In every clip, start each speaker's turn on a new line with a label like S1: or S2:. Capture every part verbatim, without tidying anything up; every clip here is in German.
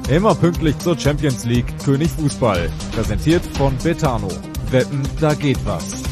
S1: Immer pünktlich zur Champions League, König Fußball. Präsentiert von Betano. Wetten, da geht was.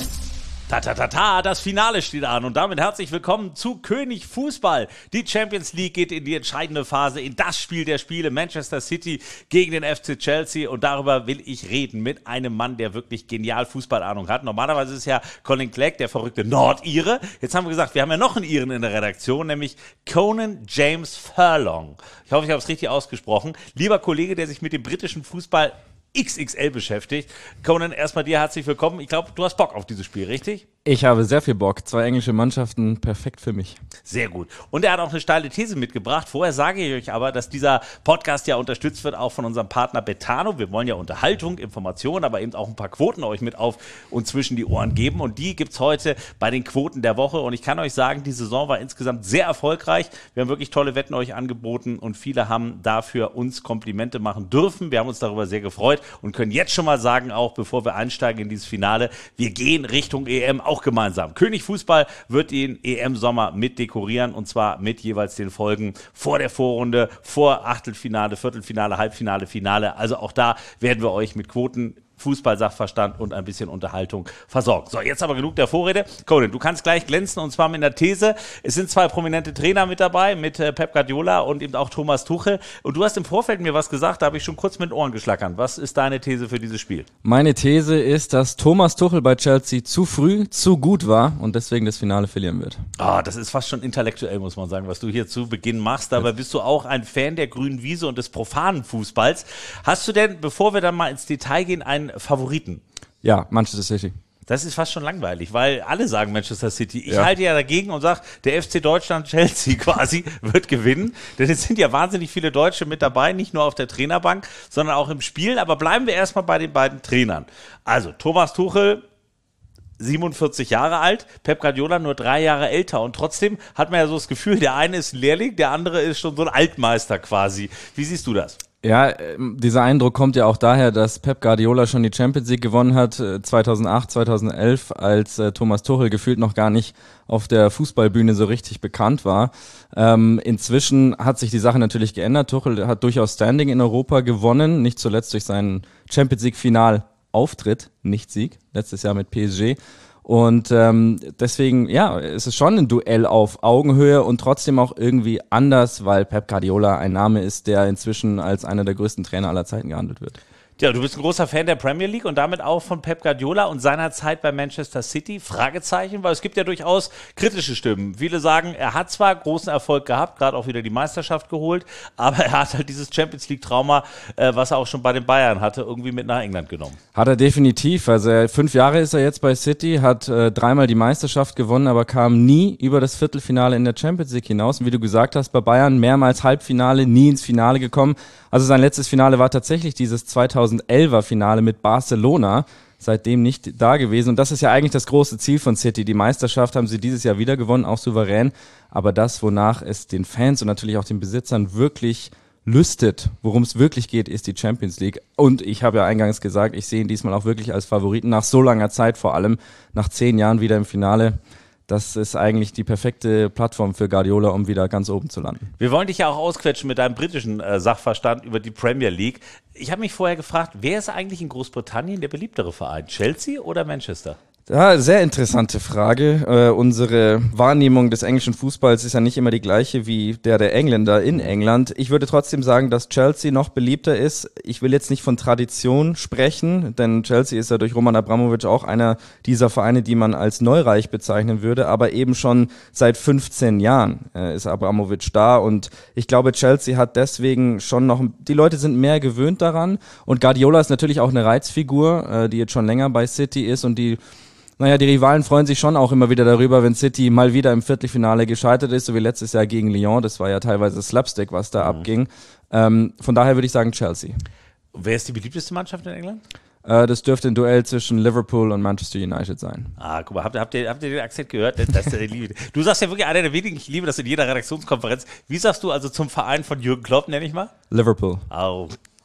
S2: Ta ta ta ta, das Finale steht an und damit herzlich willkommen zu König Fußball. Die Champions League geht in die entscheidende Phase, in das Spiel der Spiele, Manchester City gegen den F C Chelsea, und darüber will ich reden mit einem Mann, der wirklich genial Fußballahnung hat. Normalerweise ist es ja Colin Clegg, der verrückte Nordire. Jetzt haben wir gesagt, wir haben ja noch einen Iren in der Redaktion, nämlich Conan James Furlong. Ich hoffe, ich habe es richtig ausgesprochen. Lieber Kollege, der sich mit dem britischen Fußball X X L beschäftigt. Conan, erstmal dir herzlich willkommen. Ich glaube, du hast Bock auf dieses Spiel, richtig?
S3: Ich habe sehr viel Bock. Zwei englische Mannschaften, perfekt für mich.
S2: Sehr gut. Und er hat auch eine steile These mitgebracht. Vorher sage ich euch aber, dass dieser Podcast ja unterstützt wird, auch von unserem Partner Betano. Wir wollen ja Unterhaltung, Information, aber eben auch ein paar Quoten euch mit auf und zwischen die Ohren geben. Und die gibt's heute bei den Quoten der Woche. Und ich kann euch sagen, die Saison war insgesamt sehr erfolgreich. Wir haben wirklich tolle Wetten euch angeboten und viele haben dafür uns Komplimente machen dürfen. Wir haben uns darüber sehr gefreut und können jetzt schon mal sagen, auch bevor wir einsteigen in dieses Finale, wir gehen Richtung E M, auch gemeinsam. König Fußball wird den E M-Sommer mit dekorieren, und zwar mit jeweils den Folgen vor der Vorrunde, vor Achtelfinale, Viertelfinale, Halbfinale, Finale. Also auch da werden wir euch mit Quoten, Fußball-Sachverstand und ein bisschen Unterhaltung versorgt. So, jetzt aber genug der Vorrede. Conan, du kannst gleich glänzen, und zwar mit einer These. Es sind zwei prominente Trainer mit dabei, mit äh, Pep Guardiola und eben auch Thomas Tuchel. Und du hast im Vorfeld mir was gesagt, da habe ich schon kurz mit den Ohren geschlackern. Was ist deine These für dieses Spiel?
S3: Meine These ist, dass Thomas Tuchel bei Chelsea zu früh, zu gut war und deswegen das Finale verlieren wird.
S2: Ah, das ist fast schon intellektuell, muss man sagen, was du hier zu Beginn machst. Dabei bist du auch ein Fan der grünen Wiese und des profanen Fußballs. Hast du denn, bevor wir dann mal ins Detail gehen, einen Favoriten?
S3: Ja, Manchester City.
S2: Das ist fast schon langweilig, weil alle sagen Manchester City. Ich
S3: ja.
S2: halte ja dagegen und sage, der F C Deutschland Chelsea quasi wird gewinnen. Denn es sind ja wahnsinnig viele Deutsche mit dabei, nicht nur auf der Trainerbank, sondern auch im Spiel. Aber bleiben wir erstmal bei den beiden Trainern. Also Thomas Tuchel, siebenundvierzig Jahre alt, Pep Guardiola nur drei Jahre älter, und trotzdem hat man ja so das Gefühl, der eine ist ein Lehrling, der andere ist schon so ein Altmeister quasi. Wie siehst du das?
S3: Ja, dieser Eindruck kommt ja auch daher, dass Pep Guardiola schon die Champions League gewonnen hat, zweitausendacht, zweitausendelf, als äh, Thomas Tuchel gefühlt noch gar nicht auf der Fußballbühne so richtig bekannt war. Ähm, inzwischen hat sich die Sache natürlich geändert. Tuchel hat durchaus Standing in Europa gewonnen, nicht zuletzt durch seinen Champions League-Final-Auftritt, nicht Sieg, letztes Jahr mit P S G. Und ähm, deswegen, ja, es ist schon ein Duell auf Augenhöhe und trotzdem auch irgendwie anders, weil Pep Guardiola ein Name ist, der inzwischen als einer der größten Trainer aller Zeiten gehandelt wird.
S2: Ja, du bist ein großer Fan der Premier League und damit auch von Pep Guardiola und seiner Zeit bei Manchester City. Fragezeichen, weil es gibt ja durchaus kritische Stimmen. Viele sagen, er hat zwar großen Erfolg gehabt, gerade auch wieder die Meisterschaft geholt, aber er hat halt dieses Champions League-Trauma, äh, was er auch schon bei den Bayern hatte, irgendwie mit nach England genommen.
S3: Hat er definitiv. Also er, fünf Jahre ist er jetzt bei City, hat äh, dreimal die Meisterschaft gewonnen, aber kam nie über das Viertelfinale in der Champions League hinaus. Und wie du gesagt hast, bei Bayern mehrmals Halbfinale, nie ins Finale gekommen. Also sein letztes Finale war tatsächlich dieses zweitausendelfer Finale mit Barcelona, seitdem nicht da gewesen. Und das ist ja eigentlich das große Ziel von City. Die Meisterschaft haben sie dieses Jahr wieder gewonnen, auch souverän. Aber das, wonach es den Fans und natürlich auch den Besitzern wirklich lüstet, worum es wirklich geht, ist die Champions League. Und ich habe ja eingangs gesagt, ich sehe ihn diesmal auch wirklich als Favoriten, nach so langer Zeit vor allem, nach zehn Jahren wieder im Finale. Das ist eigentlich die perfekte Plattform für Guardiola, um wieder ganz oben zu landen.
S2: Wir wollen dich ja auch ausquetschen mit deinem britischen äh, Sachverstand über die Premier League. Ich habe mich vorher gefragt, wer ist eigentlich in Großbritannien der beliebtere Verein? Chelsea oder Manchester?
S3: Ja, sehr interessante Frage. Äh, unsere Wahrnehmung des englischen Fußballs ist ja nicht immer die gleiche wie der der Engländer in England. Ich würde trotzdem sagen, dass Chelsea noch beliebter ist. Ich will jetzt nicht von Tradition sprechen, denn Chelsea ist ja durch Roman Abramovich auch einer dieser Vereine, die man als neureich bezeichnen würde, aber eben schon seit fünfzehn Jahren äh, ist Abramovich da, und ich glaube, Chelsea hat deswegen schon noch, die Leute sind mehr gewöhnt daran, und Guardiola ist natürlich auch eine Reizfigur, äh, die jetzt schon länger bei City ist, und die Naja, die Rivalen freuen sich schon auch immer wieder darüber, wenn City mal wieder im Viertelfinale gescheitert ist, so wie letztes Jahr gegen Lyon. Das war ja teilweise Slapstick, was da mhm. abging. Ähm, von daher würde ich sagen Chelsea.
S2: Wer ist die beliebteste Mannschaft in England?
S3: Äh, das dürfte ein Duell zwischen Liverpool und Manchester United sein.
S2: Ah, guck mal, habt ihr, habt ihr, habt ihr den Akzent gehört? Das ist der Liebe. Du sagst ja wirklich einer der wenigen, ich liebe das in jeder Redaktionskonferenz. Wie sagst du also zum Verein von Jürgen Klopp, nenn ich mal?
S3: Liverpool.
S2: Oh.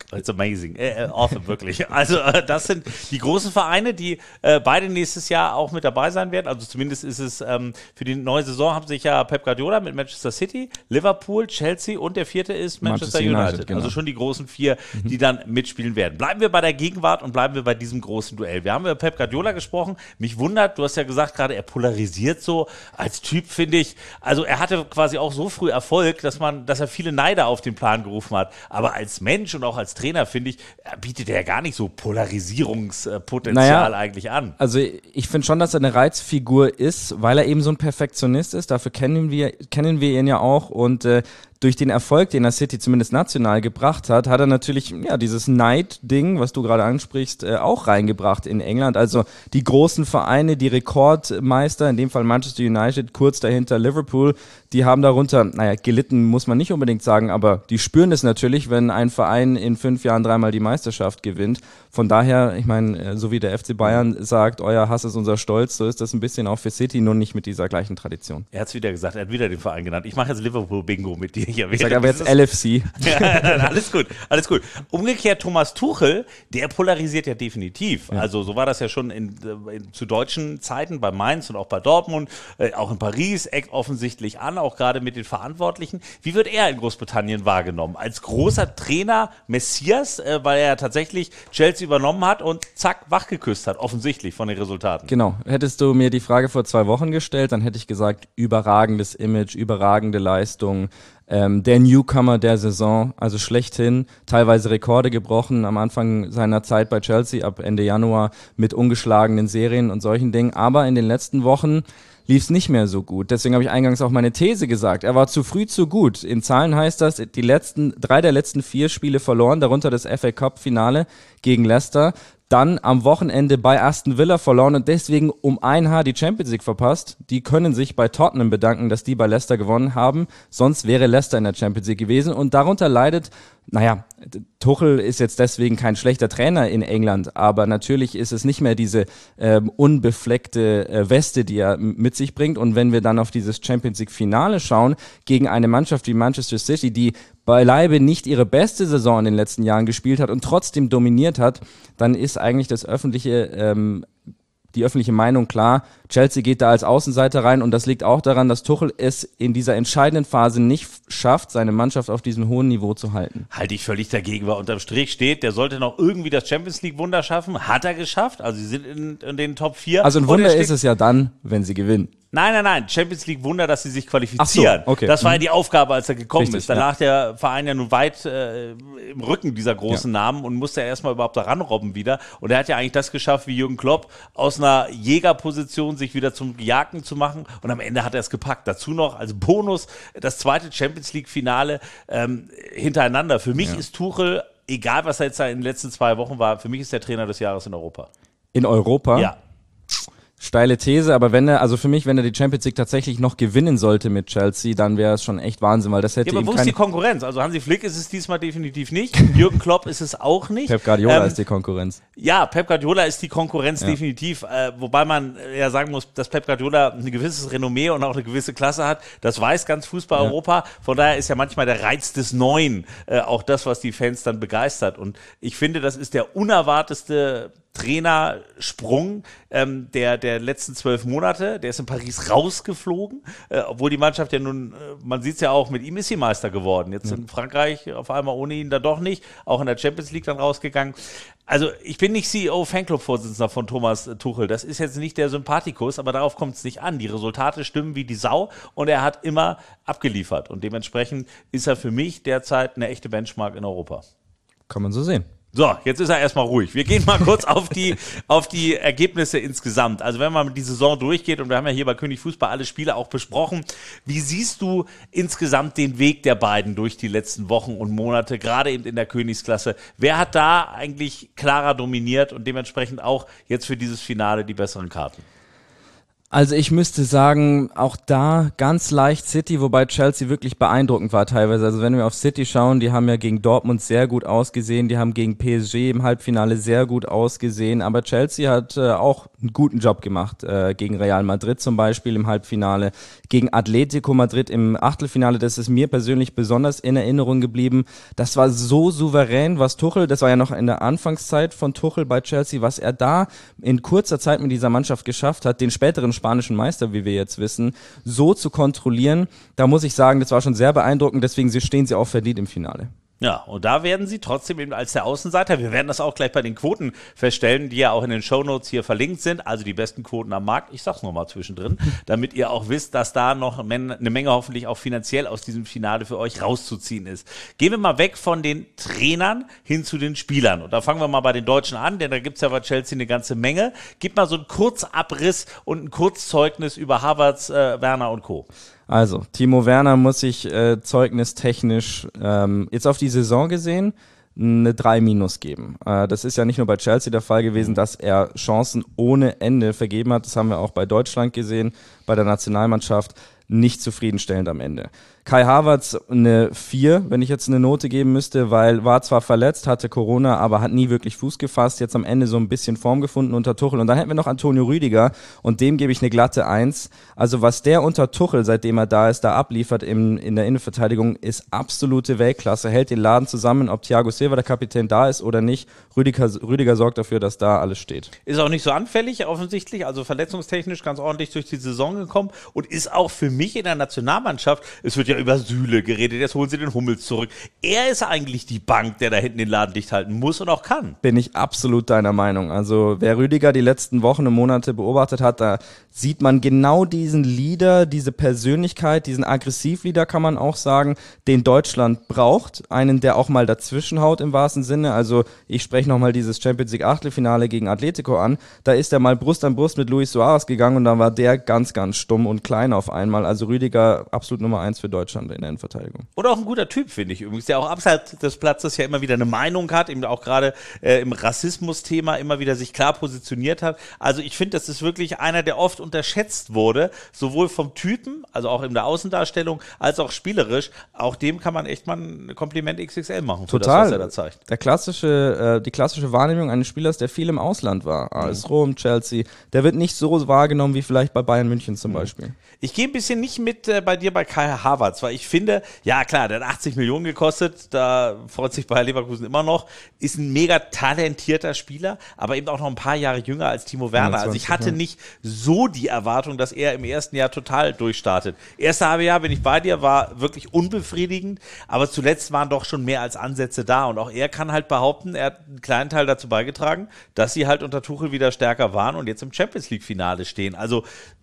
S2: It's amazing. Äh, äh, awesome, wirklich. Also äh, das sind die großen Vereine, die äh, beide nächstes Jahr auch mit dabei sein werden. Also zumindest ist es ähm, für die neue Saison haben sich ja Pep Guardiola mit Manchester City, Liverpool, Chelsea und der vierte ist Manchester, Manchester United. United genau. Also schon die großen vier, mhm. die dann mitspielen werden. Bleiben wir bei der Gegenwart und bleiben wir bei diesem großen Duell. Wir haben über Pep Guardiola gesprochen. Mich wundert, du hast ja gesagt gerade, er polarisiert so. Als Typ finde ich, also er hatte quasi auch so früh Erfolg, dass man, dass er viele Neider auf den Plan gerufen hat. Aber als Mensch und auch als Trainer, finde ich, bietet er ja gar nicht so Polarisierungspotenzial naja, eigentlich an.
S3: Also ich finde schon, dass er eine Reizfigur ist, weil er eben so ein Perfektionist ist. Dafür kennen wir, kennen wir ihn ja auch und äh, durch den Erfolg, den er City zumindest national gebracht hat, hat er natürlich ja dieses Neid-Ding, was du gerade ansprichst, äh, auch reingebracht in England. Also die großen Vereine, die Rekordmeister, in dem Fall Manchester United, kurz dahinter Liverpool, die haben darunter, naja, gelitten muss man nicht unbedingt sagen, aber die spüren es natürlich, wenn ein Verein in fünf Jahren dreimal die Meisterschaft gewinnt. Von daher, ich meine, so wie der F C Bayern sagt, euer Hass ist unser Stolz, so ist das ein bisschen auch für City, nur nicht mit dieser gleichen Tradition.
S2: Er hat es wieder gesagt, er hat wieder den Verein genannt. Ich mache jetzt Liverpool-Bingo mit dir.
S3: Ich sage aber jetzt L F C.
S2: Ja, alles gut, alles gut. Umgekehrt Thomas Tuchel, der polarisiert ja definitiv. Ja. Also so war das ja schon in, in, zu deutschen Zeiten bei Mainz und auch bei Dortmund, äh, auch in Paris, eckt offensichtlich an, auch gerade mit den Verantwortlichen. Wie wird er in Großbritannien wahrgenommen? Als großer Trainer Messias, äh, weil er tatsächlich Chelsea übernommen hat und zack, wachgeküsst hat, offensichtlich von den Resultaten.
S3: Genau. Hättest du mir die Frage vor zwei Wochen gestellt, dann hätte ich gesagt, überragendes Image, überragende Leistung. Ähm, der Newcomer der Saison, also schlechthin, teilweise Rekorde gebrochen am Anfang seiner Zeit bei Chelsea ab Ende Januar mit ungeschlagenen Serien und solchen Dingen, aber in den letzten Wochen lief es nicht mehr so gut. Deswegen habe ich eingangs auch meine These gesagt. Er war zu früh zu gut. In Zahlen heißt das, die letzten drei der letzten vier Spiele verloren, darunter das F A Cup Finale gegen Leicester. Dann am Wochenende bei Aston Villa verloren und deswegen um ein Haar die Champions League verpasst. Die können sich bei Tottenham bedanken, dass die bei Leicester gewonnen haben. Sonst wäre Leicester in der Champions League gewesen. Und darunter leidet, naja, Tuchel ist jetzt deswegen kein schlechter Trainer in England, aber natürlich ist es nicht mehr diese ähm, unbefleckte äh, Weste, die er mit sich bringt. Und wenn wir dann auf dieses Champions League Finale schauen, gegen eine Mannschaft wie Manchester City, die beileibe nicht ihre beste Saison in den letzten Jahren gespielt hat und trotzdem dominiert hat, dann ist eigentlich das öffentliche, ähm, die öffentliche Meinung klar, Chelsea geht da als Außenseiter rein und das liegt auch daran, dass Tuchel es in dieser entscheidenden Phase nicht schafft, seine Mannschaft auf diesem hohen Niveau zu halten.
S2: Halte ich völlig dagegen, weil unterm Strich steht, der sollte noch irgendwie das Champions League Wunder schaffen, hat er geschafft, also sie sind in, in den Top vier.
S3: Also ein Wunder ist es ja dann, wenn sie gewinnen.
S2: Nein, nein, nein, Champions League Wunder, dass sie sich qualifizieren.
S3: Ach so, okay.
S2: Das war ja die Aufgabe, als er gekommen
S3: Richtig,
S2: ist. Danach
S3: ja.
S2: der Verein ja nun weit äh, im Rücken dieser großen ja. Namen und musste ja erstmal überhaupt da ranrobben wieder. Und er hat ja eigentlich das geschafft, wie Jürgen Klopp, aus einer Jägerposition sich wieder zum Gejagten zu machen. Und am Ende hat er es gepackt. Dazu noch als Bonus das zweite Champions League Finale ähm, hintereinander. Für mich ja. ist Tuchel, egal was er jetzt in den letzten zwei Wochen war, für mich ist der Trainer des Jahres in Europa.
S3: In Europa?
S2: Ja.
S3: Steile These, aber wenn er, also für mich, wenn er die Champions League tatsächlich noch gewinnen sollte mit Chelsea, dann wäre es schon echt Wahnsinn, weil das hätte
S2: ja, aber
S3: ihm
S2: wo ist die Konkurrenz? Also Hansi Flick ist es diesmal definitiv nicht, Jürgen Klopp ist es auch nicht.
S3: Pep Guardiola
S2: ähm,
S3: ist die Konkurrenz.
S2: Ja, Pep Guardiola ist die Konkurrenz
S3: ja.
S2: definitiv, äh, wobei man ja sagen muss, dass Pep Guardiola ein gewisses Renommee und auch eine gewisse Klasse hat, das weiß ganz Fußball-Europa, ja. Von daher ist ja manchmal der Reiz des Neuen äh, auch das, was die Fans dann begeistert und ich finde, das ist der unerwartetste Trainersprung ähm, der, der letzten zwölf Monate. Der ist in Paris rausgeflogen, äh, obwohl die Mannschaft ja nun, äh, man sieht es ja auch, mit ihm ist sie Meister geworden. Jetzt ja. in Frankreich auf einmal ohne ihn da doch nicht, auch in der Champions League dann rausgegangen. Also ich bin nicht C E O Fanclub-Vorsitzender von Thomas Tuchel. Das ist jetzt nicht der Sympathikus, aber darauf kommt es nicht an. Die Resultate stimmen wie die Sau und er hat immer abgeliefert. Und dementsprechend ist er für mich derzeit eine echte Benchmark in Europa.
S3: Kann man so sehen.
S2: So, jetzt ist er erstmal ruhig. Wir gehen mal kurz auf die, auf die Ergebnisse insgesamt. Also wenn man die Saison durchgeht, und wir haben ja hier bei König Fußball alle Spiele auch besprochen, wie siehst du insgesamt den Weg der beiden durch die letzten Wochen und Monate, gerade eben in der Königsklasse? Wer hat da eigentlich klarer dominiert und dementsprechend auch jetzt für dieses Finale die besseren Karten?
S3: Also ich müsste sagen, auch da ganz leicht City, wobei Chelsea wirklich beeindruckend war teilweise. Also wenn wir auf City schauen, die haben ja gegen Dortmund sehr gut ausgesehen, die haben gegen P S G im Halbfinale sehr gut ausgesehen, aber Chelsea hat äh, auch einen guten Job gemacht, äh, gegen Real Madrid zum Beispiel im Halbfinale, gegen Atletico Madrid im Achtelfinale, das ist mir persönlich besonders in Erinnerung geblieben. Das war so souverän, was Tuchel, das war ja noch in der Anfangszeit von Tuchel bei Chelsea, was er da in kurzer Zeit mit dieser Mannschaft geschafft hat, den späteren spanischen Meister, wie wir jetzt wissen, so zu kontrollieren, da muss ich sagen, das war schon sehr beeindruckend, deswegen stehen sie auch verdient im Finale.
S2: Ja, und da werden sie trotzdem eben als der Außenseiter, wir werden das auch gleich bei den Quoten feststellen, die ja auch in den Shownotes hier verlinkt sind, also die besten Quoten am Markt, ich sag's nochmal zwischendrin, damit ihr auch wisst, dass da noch eine Menge hoffentlich auch finanziell aus diesem Finale für euch rauszuziehen ist. Gehen wir mal weg von den Trainern hin zu den Spielern und da fangen wir mal bei den Deutschen an, denn da gibt's ja bei Chelsea eine ganze Menge. Gib mal so einen Kurzabriss und ein Kurzzeugnis über Havertz, äh, Werner und Co.
S3: Also, Timo Werner muss ich äh, zeugnistechnisch ähm, jetzt auf die Saison gesehen eine drei minus geben. Äh, das ist ja nicht nur bei Chelsea der Fall gewesen, dass er Chancen ohne Ende vergeben hat. Das haben wir auch bei Deutschland gesehen, bei der Nationalmannschaft. Nicht zufriedenstellend am Ende. Kai Havertz eine vier, wenn ich jetzt eine Note geben müsste, weil war zwar verletzt, hatte Corona, aber hat nie wirklich Fuß gefasst, jetzt am Ende so ein bisschen Form gefunden unter Tuchel. Und dann hätten wir noch Antonio Rüdiger und dem gebe ich eine glatte eins. Also was der unter Tuchel, seitdem er da ist, da abliefert in, in der Innenverteidigung, ist absolute Weltklasse, hält den Laden zusammen, ob Thiago Silva, der Kapitän, da ist oder nicht. Rüdiger, Rüdiger sorgt dafür, dass da alles steht.
S2: Ist auch nicht so anfällig offensichtlich, also verletzungstechnisch ganz ordentlich durch die Saison gekommen und ist auch für mich in der Nationalmannschaft, es wird ja über Süle geredet, jetzt holen sie den Hummels zurück. Er ist eigentlich die Bank, der da hinten den Laden dicht halten muss und auch kann.
S3: Bin ich absolut deiner Meinung. Also wer Rüdiger die letzten Wochen und Monate beobachtet hat, da sieht man genau diesen Leader, diese Persönlichkeit, diesen Aggressivleader kann man auch sagen, den Deutschland braucht. Einen, der auch mal dazwischenhaut im wahrsten Sinne. Also ich spreche nochmal dieses Champions League Achtelfinale gegen Atletico an. Da ist er mal Brust an Brust mit Luis Suarez gegangen und dann war der ganz, ganz stumm und klein auf einmal. Also Rüdiger absolut Nummer eins für Deutschland in der Innenverteidigung.
S2: Und auch ein guter Typ, finde ich übrigens, der auch abseits des Platzes ja immer wieder eine Meinung hat, eben auch gerade äh, im Rassismus-Thema immer wieder sich klar positioniert hat. Also ich finde, das ist wirklich einer, der oft unterschätzt wurde, sowohl vom Typen, also auch in der Außendarstellung, als auch spielerisch. Auch dem kann man echt mal ein Kompliment X X L machen für
S3: Total.
S2: das, was er da zeigt.
S3: Der klassische, äh, die klassische Wahrnehmung eines Spielers, der viel im Ausland war, A S Rom, Chelsea, der wird nicht so wahrgenommen wie vielleicht bei Bayern München zum Beispiel.
S2: Ich gehe ein bisschen nicht mit äh, bei dir bei Kai Havertz, weil ich finde, ja klar, der hat achtzig Millionen gekostet, da freut sich Bayer Leverkusen immer noch, ist ein mega talentierter Spieler, aber eben auch noch ein paar Jahre jünger als Timo Werner. Also ich hatte nicht so die Erwartung, dass er im ersten Jahr total durchstartet. Erste halbe Jahr, bin ich bei dir, war wirklich unbefriedigend, aber zuletzt waren doch schon mehr als Ansätze da und auch er kann halt behaupten, er hat einen kleinen Teil dazu beigetragen, dass sie halt unter Tuchel wieder stärker waren und jetzt im Champions-League-Finale stehen. Also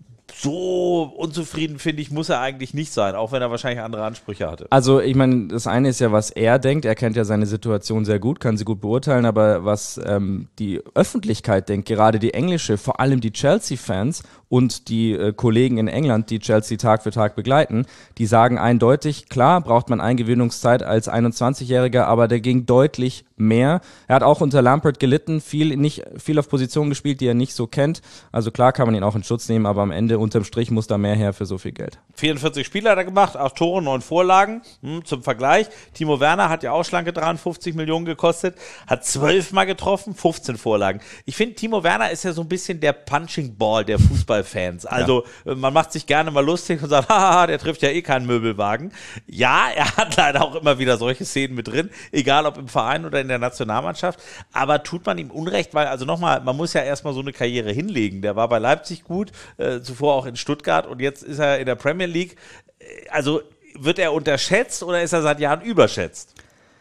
S2: so unzufrieden, finde ich, muss er eigentlich nicht sein, auch wenn er wahrscheinlich andere Ansprüche hatte.
S3: Also ich meine, das eine ist ja, was er denkt, er kennt ja seine Situation sehr gut, kann sie gut beurteilen, aber was ähm, die Öffentlichkeit denkt, gerade die englische, vor allem die Chelsea-Fans und die äh, Kollegen in England, die Chelsea Tag für Tag begleiten, die sagen eindeutig, klar, braucht man Eingewöhnungszeit als einundzwanzigjähriger, aber der ging deutlich mehr. Er hat auch unter Lampard gelitten, viel, nicht, viel auf Positionen gespielt, die er nicht so kennt. Also klar kann man ihn auch in Schutz nehmen, aber am Ende unterm Strich muss da mehr her für so viel Geld.
S2: vierundvierzig Spiele hat er gemacht, acht Tore, neun Vorlagen. Hm, zum Vergleich, Timo Werner hat ja auch schlanke dreiundfünfzig Millionen gekostet, hat zwölf Mal getroffen, fünfzehn Vorlagen. Ich finde, Timo Werner ist ja so ein bisschen der Punching Ball der Fußballfans. Also ja. Man macht sich gerne mal lustig und sagt, haha, der trifft ja eh keinen Möbelwagen. Ja, er hat leider auch immer wieder solche Szenen mit drin, egal ob im Verein oder in der Nationalmannschaft, aber tut man ihm Unrecht, weil, also nochmal, man muss ja erstmal so eine Karriere hinlegen. Der war bei Leipzig gut, äh, zuvor auch in Stuttgart und jetzt ist er in der Premier League. Also wird er unterschätzt oder ist er seit Jahren überschätzt?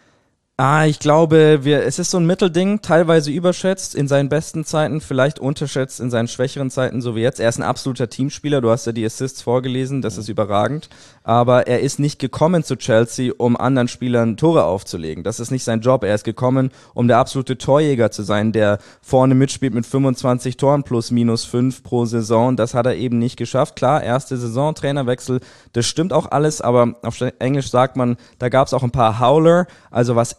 S3: Ah, ich glaube, wir, es ist so ein Mittelding, teilweise überschätzt in seinen besten Zeiten, vielleicht unterschätzt in seinen schwächeren Zeiten, so wie jetzt. Er ist ein absoluter Teamspieler, du hast ja die Assists vorgelesen, das ist überragend, aber er ist nicht gekommen zu Chelsea, um anderen Spielern Tore aufzulegen. Das ist nicht sein Job, er ist gekommen, um der absolute Torjäger zu sein, der vorne mitspielt mit fünfundzwanzig Toren plus minus fünf pro Saison. Das hat er eben nicht geschafft. Klar, erste Saison, Trainerwechsel, das stimmt auch alles, aber auf Englisch sagt man, da gab es auch ein paar Howler, also was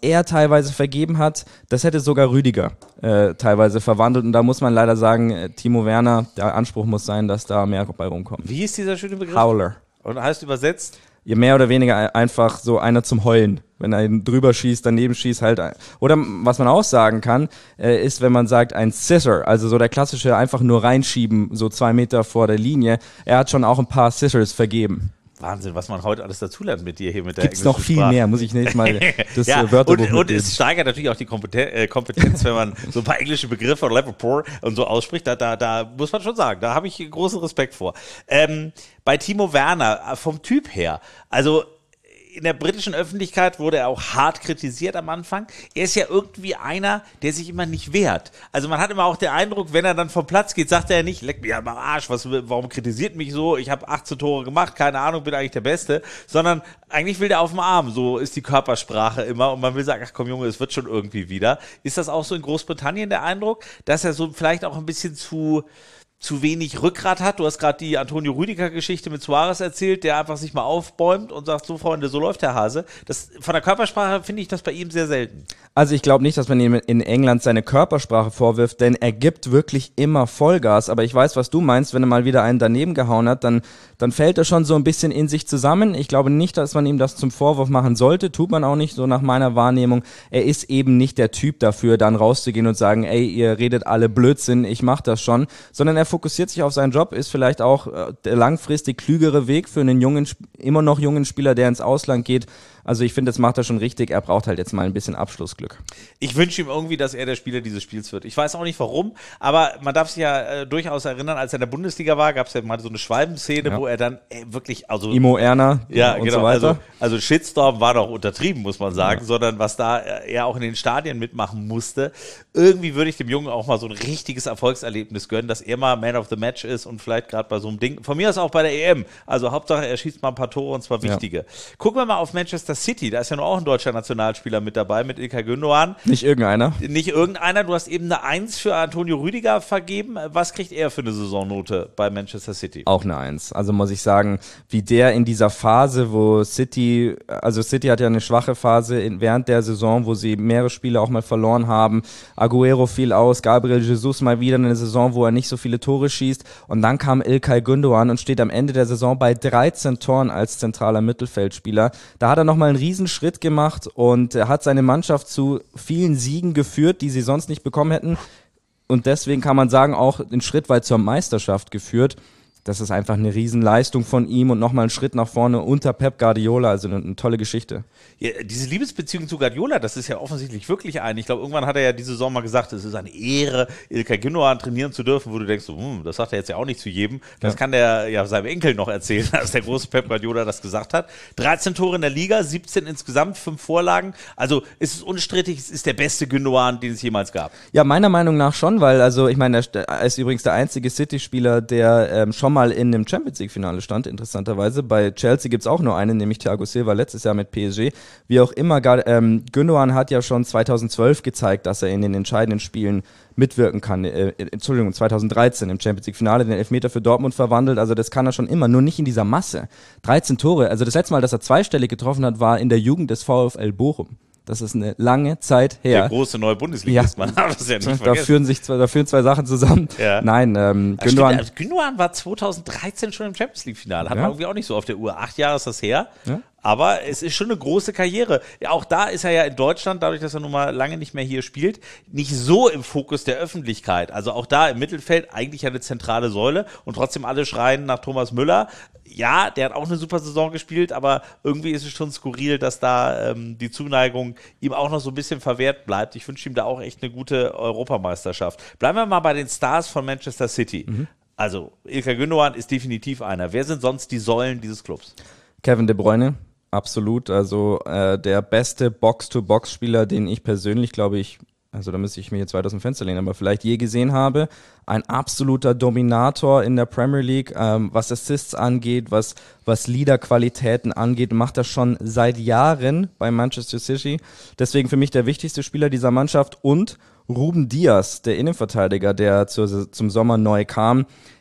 S3: er teilweise vergeben hat, das hätte sogar Rüdiger äh, teilweise verwandelt. Und da muss man leider sagen, äh, Timo Werner, der Anspruch muss sein, dass da mehr bei rumkommt.
S2: Wie ist dieser schöne Begriff?
S3: Howler.
S2: Und heißt übersetzt?
S3: Ja, mehr oder weniger einfach so einer zum Heulen. Wenn er ihn drüber schießt, daneben schießt, halt. Oder was man auch sagen kann, äh, ist, wenn man sagt, ein Scissor, also so der klassische einfach nur reinschieben, so zwei Meter vor der Linie. Er hat schon auch ein paar Scissors vergeben.
S2: Wahnsinn, was man heute alles dazulernt mit dir hier mit der
S3: Gibt's noch viel
S2: Sprache.
S3: mehr, muss ich nicht mal das
S2: ja,
S3: äh, Wörterbuch
S2: und, und es steigert natürlich auch die Kompeten- äh, Kompetenz, wenn man so ein paar englische Begriffe oder Liverpool und so ausspricht, da, da, da muss man schon sagen, da habe ich großen Respekt vor. Ähm, bei Timo Werner, vom Typ her, also in der britischen Öffentlichkeit wurde er auch hart kritisiert am Anfang. Er ist ja irgendwie einer, der sich immer nicht wehrt. Also man hat immer auch den Eindruck, wenn er dann vom Platz geht, sagt er nicht, leck mich am Arsch, was, warum kritisiert mich so? Ich habe achtzehn Tore gemacht, keine Ahnung, bin eigentlich der Beste. Sondern eigentlich will der auf dem Arm, so ist die Körpersprache immer. Und man will sagen, ach komm Junge, es wird schon irgendwie wieder. Ist das auch so in Großbritannien der Eindruck, dass er so vielleicht auch ein bisschen zu... zu wenig Rückgrat hat. Du hast gerade die Antonio Rüdiger-Geschichte mit Suarez erzählt, der einfach sich mal aufbäumt und sagt, so Freunde, so läuft der Hase. Das, von der Körpersprache finde ich das bei ihm sehr selten.
S3: Also ich glaube nicht, dass man ihm in England seine Körpersprache vorwirft, denn er gibt wirklich immer Vollgas. Aber ich weiß, was du meinst, wenn er mal wieder einen daneben gehauen hat, dann, dann fällt er schon so ein bisschen in sich zusammen. Ich glaube nicht, dass man ihm das zum Vorwurf machen sollte. Tut man auch nicht, so nach meiner Wahrnehmung. Er ist eben nicht der Typ dafür, dann rauszugehen und sagen, ey, ihr redet alle Blödsinn, ich mach das schon. Sondern er fokussiert sich auf seinen Job, ist vielleicht auch äh, der langfristig klügere Weg für einen jungen, immer noch jungen Spieler, der ins Ausland geht. Also ich finde, das macht er schon richtig. Er braucht halt jetzt mal ein bisschen Abschlussglück.
S2: Ich wünsche ihm irgendwie, dass er der Spieler dieses Spiels wird. Ich weiß auch nicht warum, aber man darf sich ja äh, durchaus erinnern, als er in der Bundesliga war, gab es ja mal so eine Schwalbenszene, ja. wo er dann äh, wirklich, also
S3: Imo Erner
S2: ja,
S3: und
S2: genau,
S3: so weiter.
S2: Also, also Shitstorm war doch untertrieben, muss man sagen,
S3: Ja.
S2: sondern was da er auch in den Stadien mitmachen musste. Irgendwie würde ich dem Jungen auch mal so ein richtiges Erfolgserlebnis gönnen, dass er mal Man of the Match ist und vielleicht gerade bei so einem Ding. Von mir aus auch bei der E M. Also Hauptsache, er schießt mal ein paar Tore und zwar wichtige. Ja. Gucken wir mal auf Manchester City. Da ist ja nur auch ein deutscher Nationalspieler mit dabei, mit İlkay Gündoğan.
S3: Nicht irgendeiner.
S2: Nicht irgendeiner. Du hast eben eine Eins für Antonio Rüdiger vergeben. Was kriegt er für eine Saisonnote bei Manchester City?
S3: Auch eine Eins. Also muss ich sagen, wie der in dieser Phase, wo City, also City hat ja eine schwache Phase in, während der Saison, wo sie mehrere Spiele auch mal verloren haben. Agüero fiel aus, Gabriel Jesus mal wieder eine Saison, wo er nicht so viele Tore schießt. Und dann kam İlkay Gündoğan und steht am Ende der Saison bei dreizehn Toren als zentraler Mittelfeldspieler. Da hat er nochmal einen Riesenschritt gemacht und er hat seine Mannschaft zu vielen Siegen geführt, die sie sonst nicht bekommen hätten. Und deswegen kann man sagen, auch einen Schritt weit zur Meisterschaft geführt. Das ist einfach eine Riesenleistung von ihm und nochmal einen Schritt nach vorne unter Pep Guardiola, also eine, eine tolle Geschichte.
S2: Ja, diese Liebesbeziehung zu Guardiola, das ist ja offensichtlich wirklich eine. Ich glaube, irgendwann hat er ja diese Saison mal gesagt, es ist eine Ehre, İlkay Gündoğan trainieren zu dürfen, wo du denkst, so, hm, das sagt er jetzt ja auch nicht zu jedem. Das ja. kann der ja seinem Enkel noch erzählen, als der große Pep Guardiola das gesagt hat. dreizehn Tore in der Liga, siebzehn insgesamt, fünf Vorlagen. Also es ist unstrittig, es ist der beste Gündoğan, den es jemals gab.
S3: Ja, meiner Meinung nach schon, weil, also ich meine, er ist übrigens der einzige City-Spieler, der ähm, schon mal in einem Champions-League-Finale stand, interessanterweise. Bei Chelsea gibt's auch nur einen, nämlich Thiago Silva letztes Jahr mit P S G. Wie auch immer, ähm, Gündoğan hat ja schon zweitausendzwölf gezeigt, dass er in den entscheidenden Spielen mitwirken kann. Äh, Entschuldigung, zweitausenddreizehn im Champions-League-Finale den Elfmeter für Dortmund verwandelt. Also das kann er schon immer, nur nicht in dieser Masse. dreizehn Tore, also das letzte Mal, dass er zweistellig getroffen hat, war in der Jugend des VfL Bochum. Das ist eine lange Zeit her.
S2: Der große neue Bundesligist, ja. Man darf das ja nicht vergessen.
S3: Da führen sich zwei, da führen zwei Sachen zusammen. Ja. Nein, ähm,
S2: Gündoğan. Also Gündoğan war zweitausenddreizehn schon im Champions League Finale. Hat ja. man irgendwie auch nicht so auf der Uhr. Acht Jahre ist das her. Ja. Aber es ist schon eine große Karriere. Ja, auch da ist er ja in Deutschland, dadurch, dass er nun mal lange nicht mehr hier spielt, nicht so im Fokus der Öffentlichkeit. Also auch da im Mittelfeld eigentlich eine zentrale Säule und trotzdem alle schreien nach Thomas Müller. Ja, der hat auch eine super Saison gespielt, aber irgendwie ist es schon skurril, dass da ähm, die Zuneigung ihm auch noch so ein bisschen verwehrt bleibt. Ich wünsche ihm da auch echt eine gute Europameisterschaft. Bleiben wir mal bei den Stars von Manchester City. Mhm. Also İlkay Gündoğan ist definitiv einer. Wer sind sonst die Säulen dieses Clubs?
S3: Kevin De Bruyne. Absolut, also äh, der beste Box-to-Box-Spieler, den ich persönlich, glaube ich, also da müsste ich mich jetzt weit aus dem Fenster lehnen, aber vielleicht je gesehen habe. Ein absoluter Dominator in der Premier League, ähm, was Assists angeht, was, was Leader-Qualitäten angeht, macht das schon seit Jahren bei Manchester City. Deswegen für mich der wichtigste Spieler dieser Mannschaft und Ruben Dias, der Innenverteidiger, der zur, zum Sommer neu kam.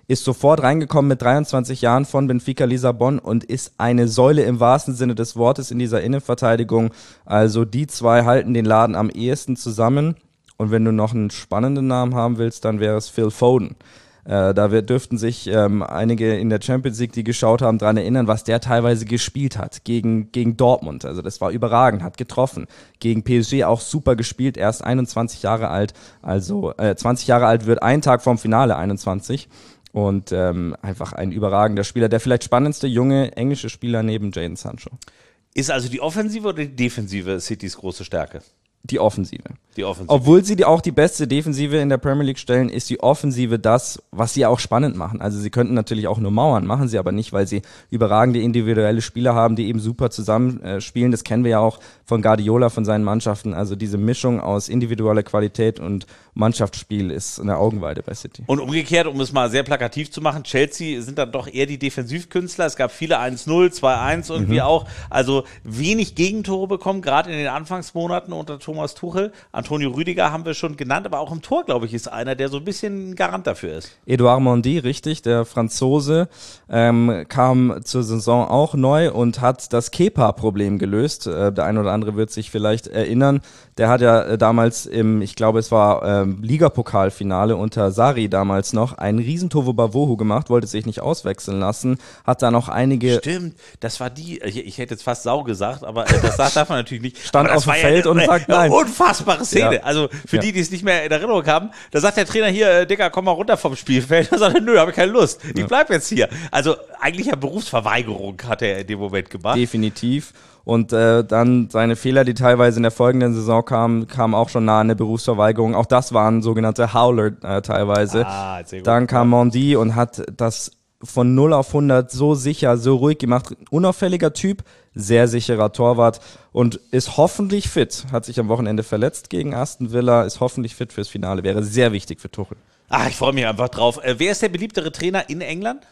S3: ist sofort reingekommen mit dreiundzwanzig Jahren von Benfica Lissabon und ist eine Säule im wahrsten Sinne des Wortes in dieser Innenverteidigung. Also die zwei halten den Laden am ehesten zusammen. Und wenn du noch einen spannenden Namen haben willst, dann wäre es Phil Foden. Äh, da wir, dürften sich ähm, einige in der Champions League, die geschaut haben, daran erinnern, was der teilweise gespielt hat gegen, gegen Dortmund. Also das war überragend, hat getroffen. Gegen P S G auch super gespielt, erst einundzwanzig Jahre alt. Also äh, zwanzig Jahre alt wird ein Tag vorm Finale einundzwanzig. Und ähm, einfach ein überragender Spieler, der vielleicht spannendste junge englische Spieler neben Jadon Sancho.
S2: Ist also die Offensive oder die Defensive Citys große Stärke?
S3: Die Offensive.
S2: Die Offensive.
S3: Obwohl sie die auch die beste Defensive in der Premier League stellen, ist die Offensive das, was sie auch spannend machen. Also sie könnten natürlich auch nur mauern, machen sie aber nicht, weil sie überragende individuelle Spieler haben, die eben super zusammenspielen. Das kennen wir ja auch von Guardiola, von seinen Mannschaften. Also diese Mischung aus individueller Qualität und Mannschaftsspiel ist eine Augenweide bei City.
S2: Und umgekehrt, um es mal sehr plakativ zu machen, Chelsea sind dann doch eher die Defensivkünstler. Es gab viele eins null, zwei eins irgendwie mhm. auch. Also wenig Gegentore bekommen, gerade in den Anfangsmonaten unter Thomas Tuchel. Antonio Rüdiger haben wir schon genannt, aber auch im Tor, glaube ich, ist einer, der so ein bisschen ein Garant dafür ist.
S3: Edouard Mendy, richtig, der Franzose, ähm, kam zur Saison auch neu und hat das Kepa-Problem gelöst. Äh, der ein oder andere wird sich vielleicht erinnern. Der hat ja äh, damals im, ich glaube, es war ähm, Ligapokalfinale unter Sarri damals noch, einen riesen Tohuwabohu gemacht, wollte sich nicht auswechseln lassen, hat da noch einige...
S2: Stimmt, das war die, ich, ich hätte jetzt fast Sau gesagt, aber äh, das darf man natürlich nicht.
S3: Stand auf dem Feld ja, und sagt nein.
S2: Unfassbare Szene.
S3: Ja.
S2: Also für
S3: ja.
S2: die, die es nicht mehr in Erinnerung haben, da sagt der Trainer hier, äh, Digga, komm mal runter vom Spielfeld. Da sagt er, nö, habe ich keine Lust. Ich ja. bleib jetzt hier. Also eigentlich eine Berufsverweigerung hat er in dem Moment gemacht.
S3: Definitiv. Und äh, dann seine Fehler, die teilweise in der folgenden Saison kamen, kamen auch schon nah an der Berufsverweigerung. Auch das waren sogenannte Howler äh, teilweise. Ah, sehr gut. Dann kam Mendy und hat das von null auf hundert so sicher, so ruhig gemacht. Unauffälliger Typ, sehr sicherer Torwart und ist hoffentlich fit. Hat sich am Wochenende verletzt gegen Aston Villa, ist hoffentlich fit fürs Finale. Wäre sehr wichtig für Tuchel.
S2: Ach, ich freue mich einfach drauf. Äh, wer ist der beliebtere Trainer in England?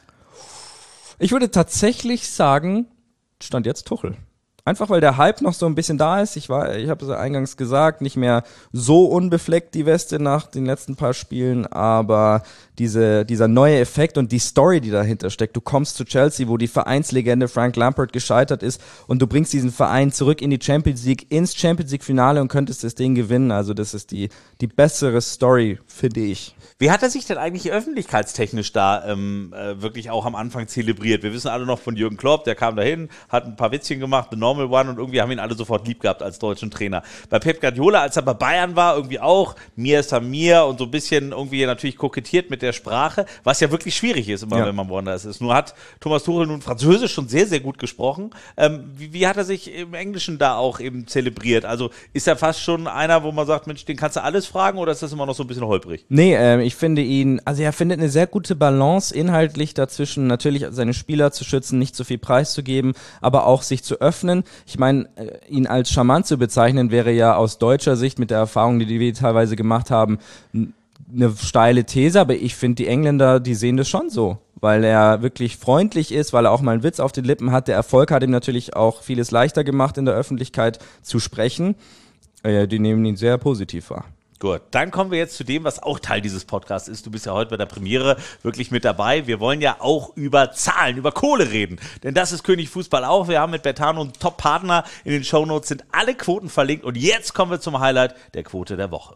S3: Ich würde tatsächlich sagen, Stand jetzt Tuchel. Einfach weil der Hype noch so ein bisschen da ist. Ich war, ich habe es ja eingangs gesagt, nicht mehr so unbefleckt die Weste nach den letzten paar Spielen, aber diese, dieser neue Effekt und die Story, die dahinter steckt. Du kommst zu Chelsea, wo die Vereinslegende Frank Lampard gescheitert ist und du bringst diesen Verein zurück in die Champions League, ins Champions League Finale und könntest das Ding gewinnen. Also das ist die, die bessere Story, finde ich.
S2: Wie hat er sich denn eigentlich öffentlichkeitstechnisch da ähm, äh, wirklich auch am Anfang zelebriert? Wir wissen alle noch von Jürgen Klopp, der kam dahin, hat ein paar Witzchen gemacht, the normal one, und irgendwie haben ihn alle sofort lieb gehabt als deutschen Trainer. Bei Pep Guardiola, als er bei Bayern war, irgendwie auch, mir ist er mir und so ein bisschen irgendwie natürlich kokettiert mit der Sprache, was ja wirklich schwierig ist, immer ja. wenn man woanders ist. Nur hat Thomas Tuchel nun Französisch schon sehr, sehr gut gesprochen. Ähm, wie, wie hat er sich im Englischen da auch eben zelebriert? Also ist er fast schon einer, wo man sagt, Mensch, den kannst du alles fragen, oder ist das immer noch so ein bisschen holprig?
S3: Nee, ähm, ich finde ihn, also er findet eine sehr gute Balance inhaltlich dazwischen, natürlich seine Spieler zu schützen, nicht zu viel preiszugeben, aber auch sich zu öffnen. Ich meine, ihn als charmant zu bezeichnen, wäre ja aus deutscher Sicht mit der Erfahrung, die wir teilweise gemacht haben, eine steile These, aber ich finde, die Engländer, die sehen das schon so, weil er wirklich freundlich ist, weil er auch mal einen Witz auf den Lippen hat. Der Erfolg hat ihm natürlich auch vieles leichter gemacht, in der Öffentlichkeit zu sprechen. Die nehmen ihn sehr positiv wahr.
S2: Gut, dann kommen wir jetzt zu dem, was auch Teil dieses Podcasts ist. Du bist ja heute bei der Premiere wirklich mit dabei. Wir wollen ja auch über Zahlen, über Kohle reden. Denn das ist König Fußball auch. Wir haben mit Betano einen Top-Partner. In den Shownotes sind alle Quoten verlinkt. Und jetzt kommen wir zum Highlight der Quote der Woche.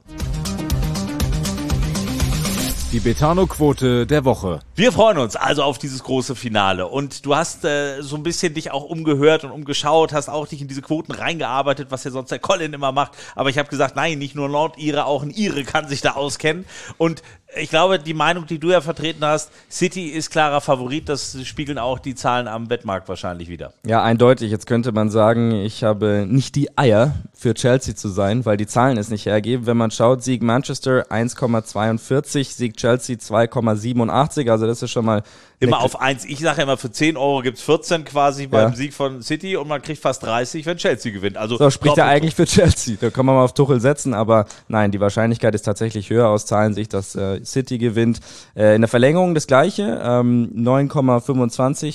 S1: Die Betano-Quote der Woche.
S2: Wir freuen uns also auf dieses große Finale. Und du hast äh, so ein bisschen dich auch umgehört und umgeschaut, hast auch dich in diese Quoten reingearbeitet, was ja sonst der Colin immer macht. Aber ich habe gesagt, nein, nicht nur Nord-Ire, auch ein Ire kann sich da auskennen. Und ich glaube, die Meinung, die du ja vertreten hast, City ist klarer Favorit, das spiegeln auch die Zahlen am Wettmarkt wahrscheinlich wieder.
S3: Ja, eindeutig. Jetzt könnte man sagen, ich habe nicht die Eier für Chelsea zu sein, weil die Zahlen es nicht hergeben. Wenn man schaut, Sieg Manchester eins Komma zweiundvierzig, Sieg Chelsea zwei Komma siebenundachtzig, also das ist schon mal...
S2: Immer auf eins. Ich sage ja immer, für zehn Euro gibt's vierzehn quasi beim
S3: ja.
S2: Sieg von City und man kriegt fast dreißig, wenn Chelsea gewinnt. Also
S3: so spricht er eigentlich für Chelsea. Da kann man mal auf Tuchel setzen, aber nein, die Wahrscheinlichkeit ist tatsächlich höher aus Zahlensicht, dass äh, City gewinnt. Äh, in der Verlängerung das Gleiche, ähm, neun Komma fünfundzwanzig.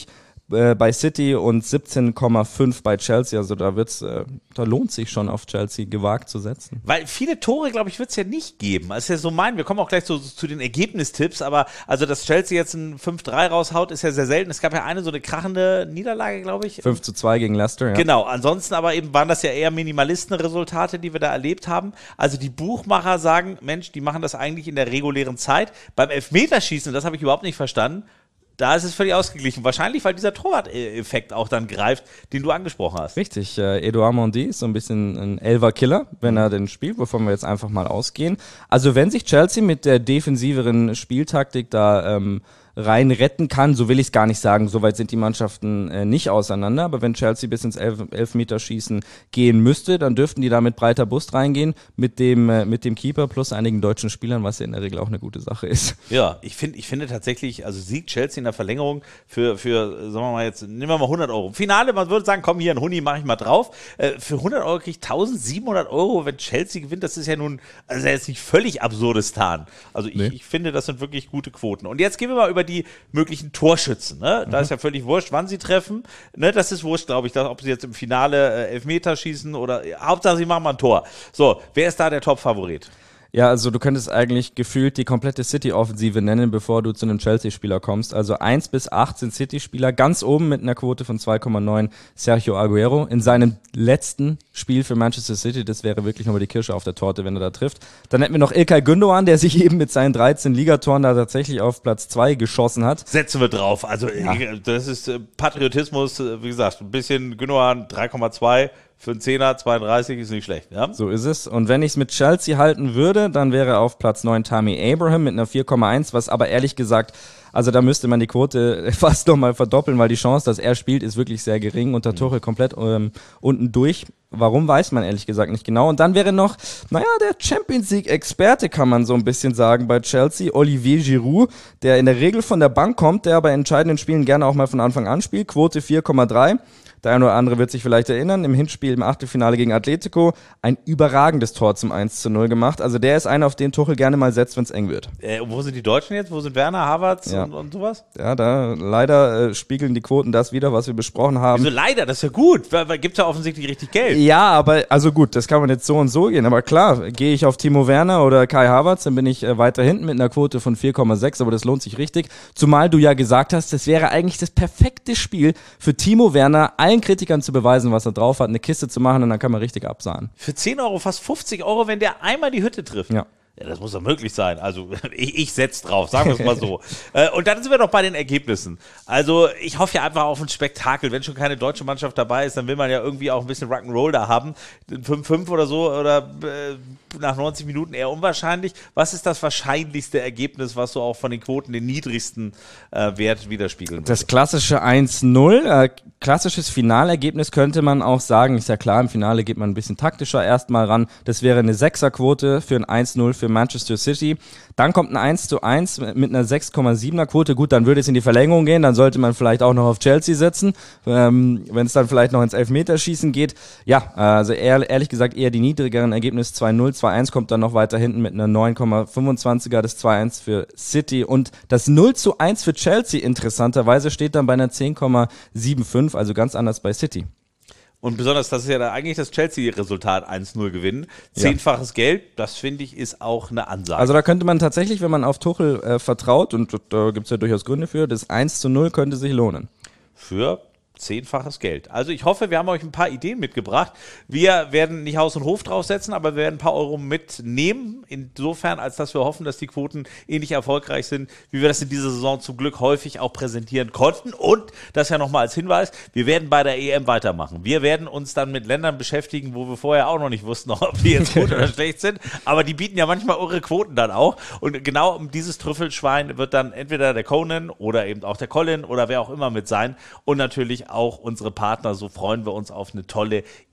S3: äh, bei City und siebzehn Komma fünf bei Chelsea. Also da wird's, äh, da lohnt sich schon auf Chelsea gewagt zu setzen.
S2: Weil viele Tore, glaube ich, wird es ja nicht geben. Das ist ja so mein, wir kommen auch gleich so, so zu den Ergebnistipps, aber also, dass Chelsea jetzt ein fünf drei raushaut, ist ja sehr selten. Es gab ja eine so eine krachende Niederlage, glaube ich.
S3: fünf zu zwei gegen Leicester, ja.
S2: Genau, ansonsten aber eben waren das ja eher Minimalisten-Resultate, die wir da erlebt haben. Also die Buchmacher sagen, Mensch, die machen das eigentlich in der regulären Zeit. Beim Elfmeterschießen, das habe ich überhaupt nicht verstanden, da ist es völlig ausgeglichen. Wahrscheinlich, weil dieser Torwart-Effekt auch dann greift, den du angesprochen hast.
S3: Richtig, äh, Edouard Mendy ist so ein bisschen ein Elfer-Killer, wenn er denn spielt, wovon wir jetzt einfach mal ausgehen. Also wenn sich Chelsea mit der defensiveren Spieltaktik da ähm, rein retten kann, so will ich es gar nicht sagen, soweit sind die Mannschaften äh, nicht auseinander, aber wenn Chelsea bis ins Elf- Elfmeterschießen gehen müsste, dann dürften die da mit breiter Brust reingehen, mit dem, äh, mit dem Keeper plus einigen deutschen Spielern, was ja in der Regel auch eine gute Sache ist.
S2: Ja, ich finde ich finde tatsächlich, also siegt Chelsea in der Verlängerung für, für, sagen wir mal jetzt, nehmen wir mal hundert Euro. Finale, man würde sagen, komm hier, ein Huni mache ich mal drauf. Äh, für hundert Euro kriege ich tausendsiebenhundert Euro, wenn Chelsea gewinnt, das ist ja nun, also jetzt nicht völlig absurdistan. Also ich,
S3: Nee.
S2: ich finde, das sind wirklich gute Quoten. Und jetzt gehen wir mal über die möglichen Torschützen. Ne? Da
S3: Mhm.
S2: ist ja völlig wurscht, wann sie treffen. Ne? Das ist wurscht, glaube ich, dass, ob sie jetzt im Finale äh, Elfmeter schießen oder äh, Hauptsache, sie machen mal ein Tor. So, wer ist da der Top-Favorit?
S3: Ja, also du könntest eigentlich gefühlt die komplette City-Offensive nennen, bevor du zu einem Chelsea-Spieler kommst. Also eins bis acht sind City-Spieler, ganz oben mit einer Quote von zwei Komma neun Sergio Aguero in seinem letzten Spiel für Manchester City. Das wäre wirklich nochmal die Kirsche auf der Torte, wenn er da trifft. Dann hätten wir noch İlkay Gündoğan, der sich eben mit seinen dreizehn Ligatoren da tatsächlich auf Platz zwei geschossen hat.
S2: Setzen wir drauf. Also
S3: Ja.
S2: äh, das ist äh, Patriotismus, äh, wie gesagt, ein bisschen Gündoğan, drei Komma zwei. Für einen Zehner, zweiunddreißig ist nicht schlecht, ja?
S3: So ist es. Und wenn ich es mit Chelsea halten würde, dann wäre auf Platz neun Tammy Abraham mit einer vier Komma eins, was aber ehrlich gesagt, also da müsste man die Quote fast nochmal verdoppeln, weil die Chance, dass er spielt, ist wirklich sehr gering und der Tuchel komplett ähm, unten durch. Warum, weiß man ehrlich gesagt nicht genau. Und dann wäre noch, naja, der Champions League-Experte, kann man so ein bisschen sagen, bei Chelsea, Olivier Giroud, der in der Regel von der Bank kommt, der bei entscheidenden Spielen gerne auch mal von Anfang an spielt. Quote vier Komma drei. Der eine oder andere wird sich vielleicht erinnern, im Hinspiel im Achtelfinale gegen Atletico ein überragendes Tor zum eins zu null gemacht. Also der ist einer, auf den Tuchel gerne mal setzt, wenn es eng wird.
S2: Äh, wo sind die Deutschen jetzt? Wo sind Werner, Havertz
S3: Ja.
S2: und, und sowas?
S3: Ja, da leider äh, spiegeln die Quoten das wieder, was wir besprochen haben.
S2: Also leider, das ist ja gut, weil, weil gibt's ja offensichtlich richtig Geld.
S3: Ja, aber also gut, das kann man jetzt so und so gehen. Aber klar, gehe ich auf Timo Werner oder Kai Havertz, dann bin ich äh, weiter hinten mit einer Quote von vier Komma sechs, aber das lohnt sich richtig. Zumal du ja gesagt hast, das wäre eigentlich das perfekte Spiel für Timo Werner, allen Kritikern zu beweisen, was er drauf hat, eine Kiste zu machen und dann kann man richtig absahen.
S2: Für zehn Euro, fast fünfzig Euro, wenn der einmal die Hütte trifft.
S3: Ja.
S2: Ja, das muss doch möglich sein. Also ich, ich setze drauf, sagen wir es mal so. äh, und dann sind wir doch bei den Ergebnissen. Also ich hoffe ja einfach auf ein Spektakel. Wenn schon keine deutsche Mannschaft dabei ist, dann will man ja irgendwie auch ein bisschen Rock'n'Roll da haben. fünf fünf oder so oder äh, nach neunzig Minuten eher unwahrscheinlich. Was ist das wahrscheinlichste Ergebnis, was so auch von den Quoten den niedrigsten äh, Wert widerspiegeln
S3: Das klassische eins null, äh, klassisches Finalergebnis könnte man auch sagen, ist ja klar, im Finale geht man ein bisschen taktischer erstmal ran. Das wäre eine Sechserquote für ein eins null für Manchester City. Dann kommt ein eins zu eins mit einer sechs Komma siebener Quote. Gut, dann würde es in die Verlängerung gehen, dann sollte man vielleicht auch noch auf Chelsea setzen, ähm, wenn es dann vielleicht noch ins Elfmeterschießen geht. Ja, also eher, ehrlich gesagt eher die niedrigeren Ergebnisse. zwei null, zwei eins kommt dann noch weiter hinten mit einer neun Komma fünfundzwanziger, das zwei eins für City und das null zu eins für Chelsea interessanterweise steht dann bei einer zehn Komma fünfundsiebzig, also ganz anders bei City.
S2: Und besonders, das ist ja da eigentlich das Chelsea-Resultat eins null gewinnen. Zehnfaches Geld, das finde ich, ist auch eine Ansage.
S3: Also da könnte man tatsächlich, wenn man auf Tuchel äh, vertraut, und da gibt es ja durchaus Gründe für, das eins zu null könnte sich lohnen.
S2: Für zehnfaches Geld. Also ich hoffe, wir haben euch ein paar Ideen mitgebracht. Wir werden nicht Haus und Hof draufsetzen, aber wir werden ein paar Euro mitnehmen. Insofern, als dass wir hoffen, dass die Quoten ähnlich erfolgreich sind, wie wir das in dieser Saison zum Glück häufig auch präsentieren konnten. Und das ja nochmal als Hinweis, wir werden bei der E M weitermachen. Wir werden uns dann mit Ländern beschäftigen, wo wir vorher auch noch nicht wussten, ob die jetzt gut oder schlecht sind. Aber die bieten ja manchmal eure Quoten dann auch. Und genau um dieses Trüffelschwein wird dann entweder der Conan oder eben auch der Colin oder wer auch immer mit sein. Und natürlich auch unsere Partner, so freuen wir uns auf eine tolle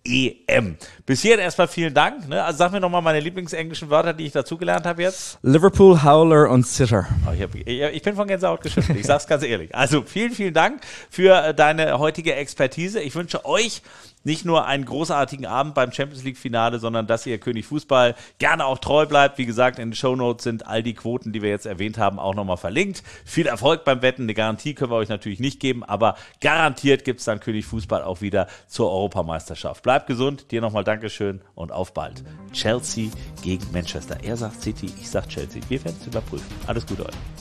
S2: E M. Bis hierhin erstmal vielen Dank. Ne? Also sag mir nochmal meine lieblingsenglischen Wörter, die ich dazugelernt habe jetzt.
S3: Liverpool, Howler und Sitter.
S2: Oh, ich, hab, ich, ich bin von Gänsehaut geschüttelt, ich sag's ganz ehrlich. Also vielen, vielen Dank für deine heutige Expertise. Ich wünsche euch nicht nur einen großartigen Abend beim Champions League Finale, sondern dass ihr König Fußball gerne auch treu bleibt. Wie gesagt, in den Shownotes sind all die Quoten, die wir jetzt erwähnt haben, auch nochmal verlinkt. Viel Erfolg beim Wetten. Eine Garantie können wir euch natürlich nicht geben, aber garantiert gibt's dann König Fußball auch wieder zur Europameisterschaft. Bleibt gesund, dir nochmal Dankeschön und auf bald. Chelsea gegen Manchester. Er sagt City, ich sag Chelsea. Wir werden es überprüfen. Alles Gute euch.